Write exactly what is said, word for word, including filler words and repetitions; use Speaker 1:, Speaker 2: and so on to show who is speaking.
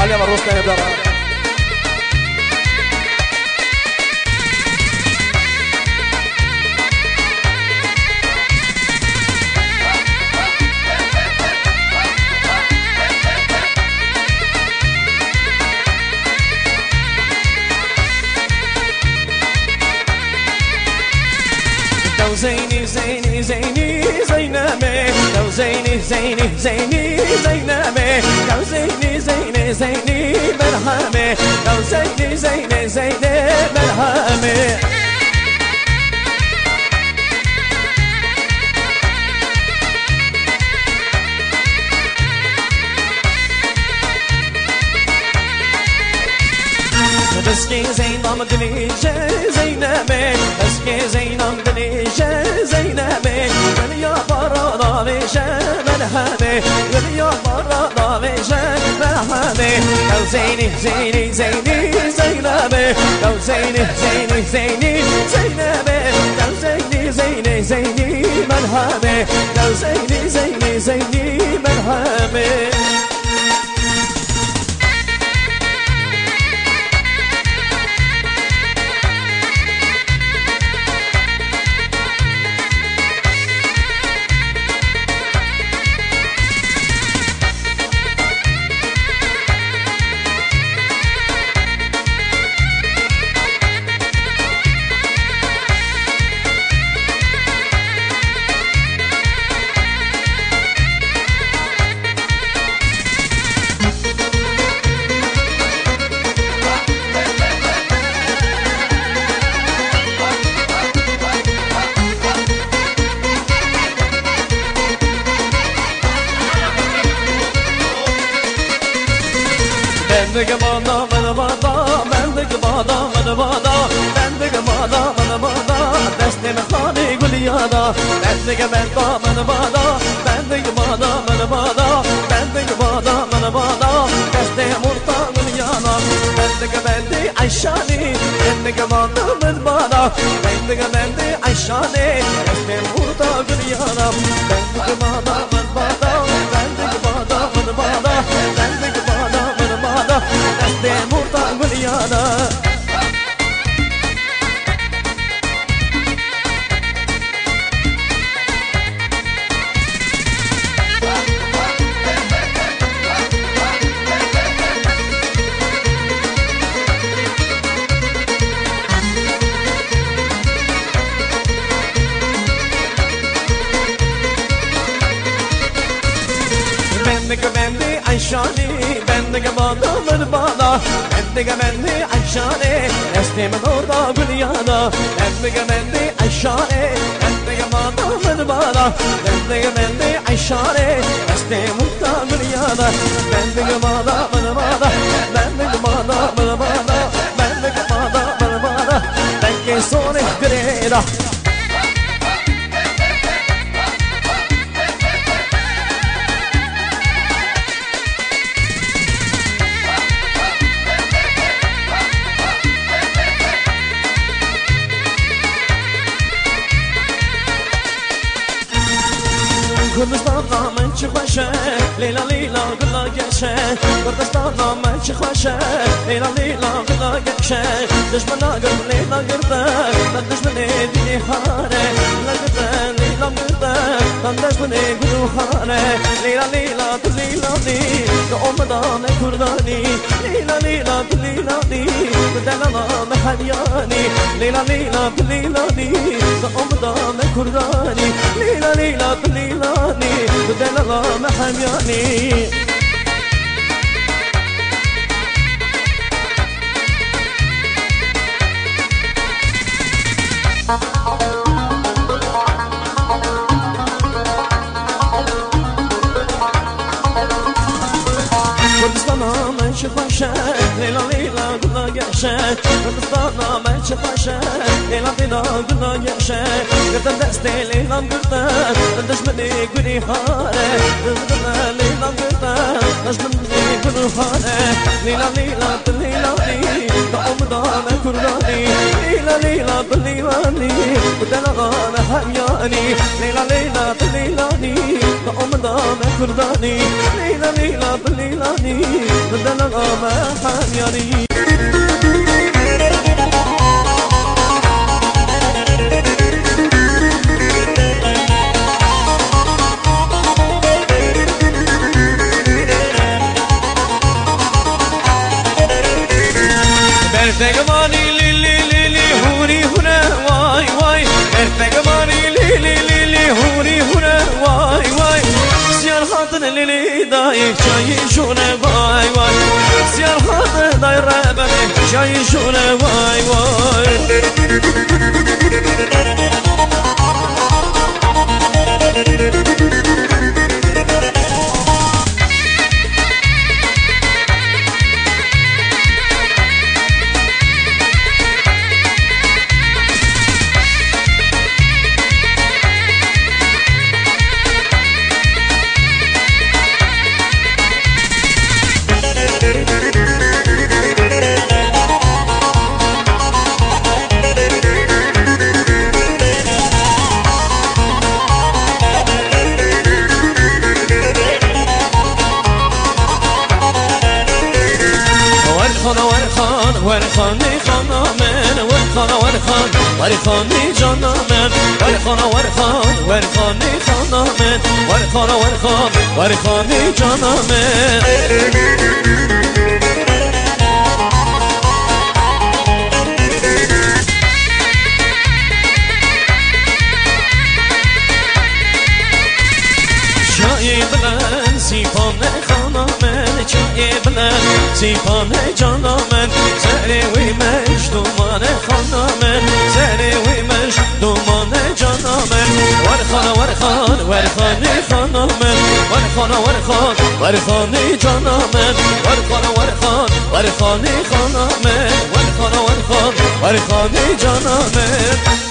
Speaker 1: يا بروس كان بدرا
Speaker 2: زيني زيني زيني زينامي لو زيني زيني زيني زينامي لو زيني زيني زيني مرهمي لو زيني زيني زيني مرهمي بسكي زينام دنيجة زينامي بسكي زينام دنيجة زينامي وليا برا بيجة مرهمي وليا برا بيجة مرهمي لو زيني زيني زيني زينامي لو زيني زيني زيني زينامي لو زيني زيني زيني مرهمي لو زيني زيني زيني مرهمي بندق بادا من بادا بندق بادا من بادا بندق بادا من بادا دست مخاني قولي يادا بندق بادا من بادا بندق بادا من بادا بندق بادا من بادا دست مرتا قولي يادا بندق بندي عشاني بندق بادا من بادا بندق بندي عشاني دست مرتا قولي يادا بندق بادا من بادا بندق بادا من بادا بندق بادا دست مرتا قليانا بندق بندي عشاني بندق بادا من بادا بندق بندي عشاني دستي من وردا قليانا بندق بندي عشاني بندق بادا من بادا بندق بندي عشاني دستي مرتا قليانا بندق بادا من بادا بندق بادا من بادا بندق بادا من بادا بندق صوني قريدا كردستان من چه خوشه لیلا لیلا گلا گشه کردستان من چه خوشه لیلا لیلا گلا گشه دشمنا گر لیلا گرده من دشمنی دیدی هاره لگرده لیلا گرده من دشمنی گروهاره لیلا لیلا تو لیلا دی تو امدان کردانی لیلا لیلا تو لیلا دی تو دلنا مهریانی لیلا لیلا تو لیلا دی تو امدان کردانی لیلا لیلا تو لیلا بدل الله محمياني كردستان من شخوشه ليلا ليلا قلنا يعشه كردستان من شخوشه ليلا ليلا قلنا يعشه قدر دستي ليلا قدر قدش مني قولي هاره قدر ليلا قدر قدش مني قولي هاره ليلا ليلا ليلا ليلا دعم دعم كرداني ليلا ليلى ليلى طليلاني ودلغان حمياني ليلى ليلى طليلاني دام دام كرداني ليلى ليلى طليلاني ودلغان حمياني Ertegmani lili lili huri huna vay vay Ertegmani lili lili huri huna vay vay Siyar hatın lili dayı çayı şuna vay vay Siyar hatın dayı rebeli çayı şuna vay vay ورخاني خانا من ورخانا ورخان ورخاني جانا من ورخانا ورخان ورخاني خانا من ورخانا ورخان ورخاني جانا من شاي بلن سيفان خانا من شاي بلن سيفان جانا من سری وی مش دومان خانمن سری وی مش دومان جانمن ورخانه ورخان ورخانی خانمن ورخانه ورخان ورخانی جانمن ورخانه ورخان ورخانی خانمن ورخانه ورخان ورخانی جانمن